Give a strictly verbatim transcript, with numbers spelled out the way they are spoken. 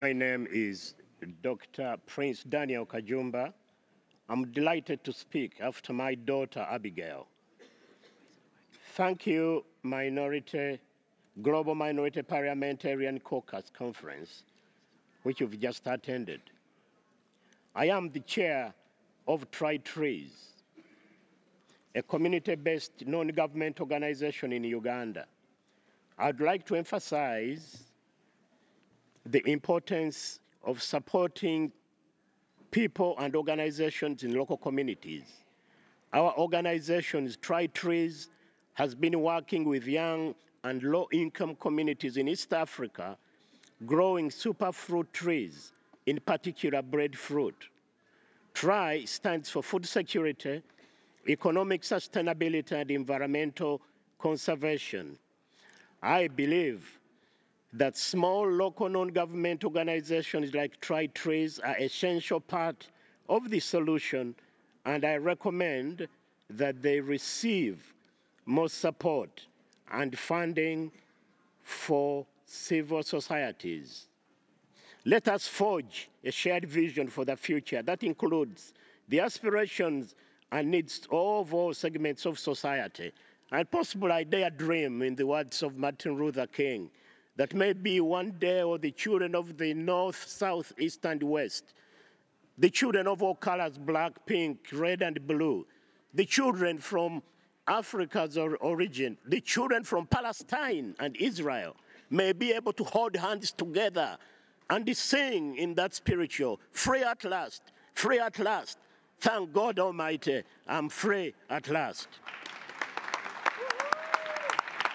My name is Doctor Prince Daniel Kajumba. I'm delighted to speak after my daughter Abigail. Thank you, Minority Global Minority Parliamentarian Caucus Conference, which you've just attended. I am the chair of TriTrees, a community-based non-government organization in Uganda. I'd like to emphasize the importance of supporting people and organizations in local communities. Our organization, TriTrees, has been working with young and low-income communities in East Africa, growing superfruit trees, in particular breadfruit. TRI stands for food security, economic sustainability, and environmental conservation. I believe that small local non-government organizations like TriTrees are an essential part of the solution, and I recommend that they receive more support and funding for civil societies. Let us forge a shared vision for the future that includes the aspirations and needs of all segments of society. And possible I dare dream, in the words of Martin Luther King, that maybe one day all the children of the north, south, east, and west, the children of all colors, black, pink, red, and blue, the children from Africa's origin, the children from Palestine and Israel may be able to hold hands together and sing in that spiritual, free at last, free at last. Thank God Almighty, I'm free at last.